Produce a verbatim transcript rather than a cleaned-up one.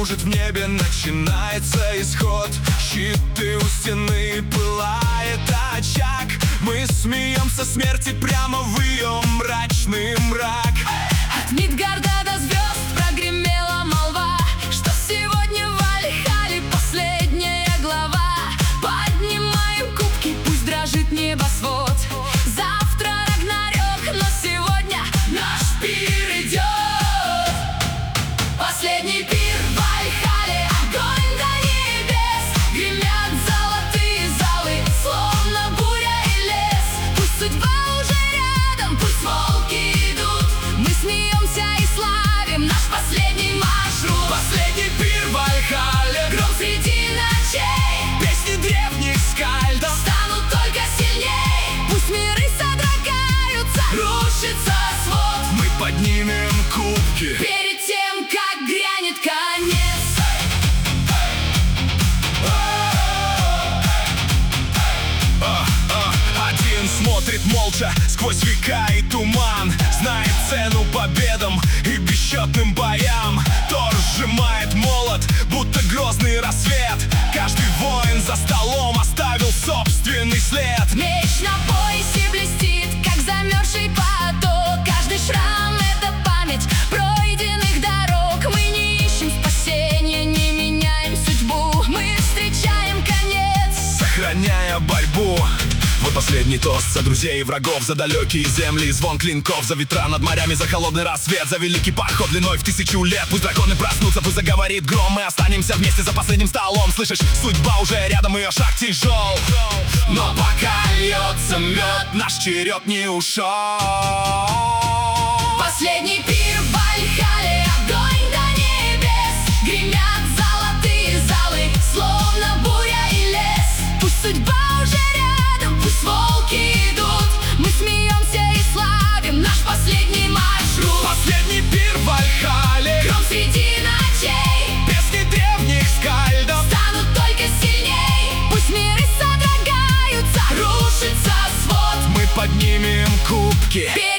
кружит в небе, начинается исход. Щиты у стены, пылает очаг. Мы смеемся смерти прямо в ее мрачный мрак. От Мидгарда до звезд прогремела молва, что сегодня в Вальхалле последняя глава. Поднимаем кубки, пусть дрожит небосвод. Завтра Рагнарёк, но сегодня наш пир идет. Последний пир в Вальхалле, огонь до небес. Гремят золотые залы, словно буря и лес. Пусть судьба уже рядом, пусть волки идут. Мы смеемся и славим наш последний маршрут. Последний пир в Вальхалле, Гром среди ночей, песни древних скальдов станут только сильней. Пусть миры содрогаются, рушится свод. мы поднимем кубки. Перед тем, как грянет конец. А, а, Один смотрит молча сквозь века и туман, знает цену победам и бесчетным боям. Тор сжимает молот, будто грозный рассвет. Каждый воин за столом оставил собственный след. Меч на поясе блестит, как замерзший поток. Каждый шрам — это память пройденных дорог. Мы не ищем спасения, не меняем судьбу. Мы встречаем конец, Сохраняя борьбу. Вот последний тост за друзей и врагов, за далекие земли, звон клинков, за ветра над морями, за холодный рассвет, за великий поход длиной в тысячу лет. Пусть драконы проснутся, пусть заговорит гром, мы останемся вместе за последним столом. Слышишь, судьба уже рядом, ее шаг тяжел, но пока льется мед, наш черед не ушел. последний пир в Вальхалле, огонь до небес. Гремят золотые залы, словно буря и лес. Пусть судьба уже рядом, пусть волки идут. Мы смеемся и славим наш последний маршрут. Последний пир в Вальхалле, Гром среди ночей, песни древних скальдов станут только сильней. Пусть миры содрогаются, рушится свод. мы поднимем кубки.